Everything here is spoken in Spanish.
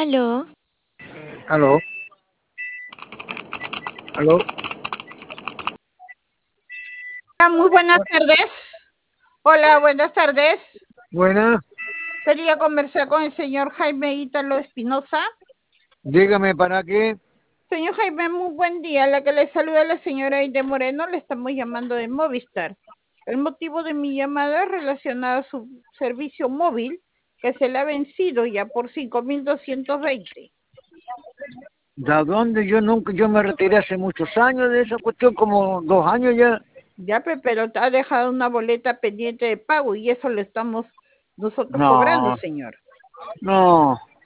Aló, Aló, aló, Muy buenas tardes. Hola, buenas tardes. buena, Quería conversar con el señor Jaime Ítalo Espinosa. dígame para qué. Señor Jaime, muy buen día. La que le saluda la señora Aide Moreno, le estamos llamando de Movistar. El motivo de mi llamada es relacionado a su servicio móvil, que se le ha vencido ya por 5.220. ¿De dónde? Yo me retiré hace muchos años de esa cuestión, como 2 años ya. Ya, pero te ha dejado una boleta pendiente de pago y eso lo estamos nosotros cobrando, No, señor. no.